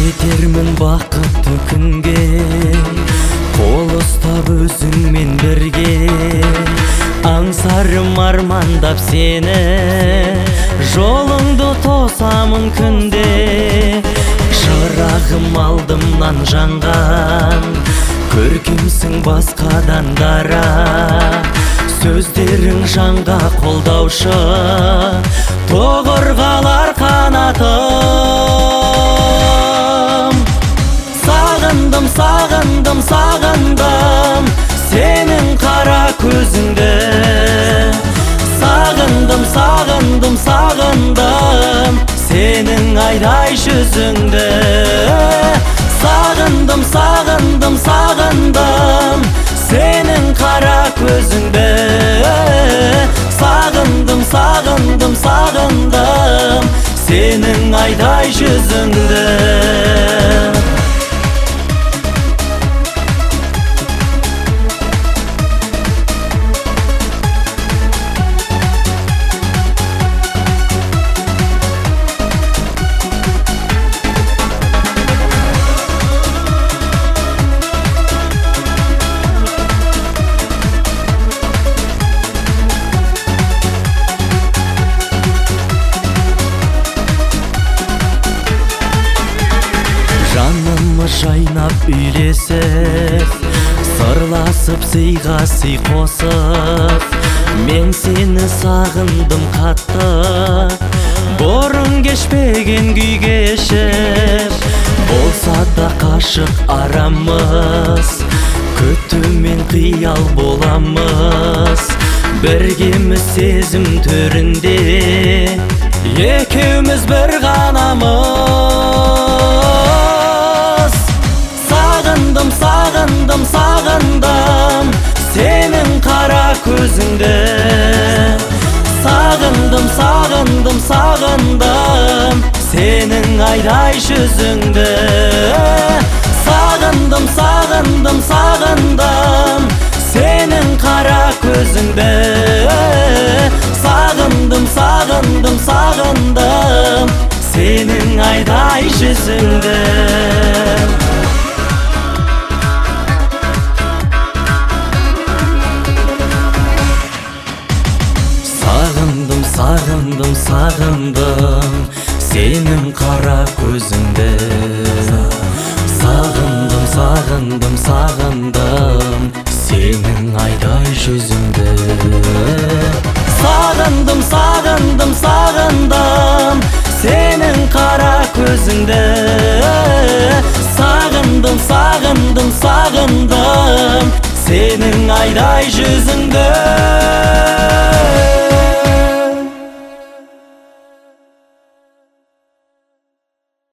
жетермін бақытты күнге, қол ұстап өзіңмен бірге. Аңсарым армандап сені, жолыңды тосамын күнде. Шырағым алдымнан жанған, көркемсің басқадан дара. Сөздерің жанға қолдаушы, тоғырғалар қанатым. Сағындым, сағындым, сағындым сенің қара көзіңді. Сағындым, сағындым, сағындым сенің айдай жүзіңді. Сағындым, сағындым, сағындым сенің қара көзіңді. Сағындым, сағындым, сағындым сенің айдай жүзіңді. Жанымы жайнап үйлесіп, сырласып сыйға сый қосып. Мен сені сағындым қатты, бұрын кешпеген күй кешіп. Болса да қашық арамыз, күтумен қиял боламыз. Біргеміз сезім төрінде, екеуміз бір ғанамыз. Сағындым, сағындым, сағындым сенің қара көзіңді. Сағындым, сағындым, сағындым сенің айдай жүзіңді. Сағындым, сағындым, сағындым сенің қара көзіңді. Сағындым, сағындым, сағындым сенің айдай жүзіңді. Сағындым, сағындым, сағындым сенің қара көзіңді. Сағындым, сағындым, сағындым сенің айдай жүзіңді. Сағындым, сағындым, сағындым сенің қара көзіңді. Сағындым, сағындым, сағындым сенің айдай жүзіңді.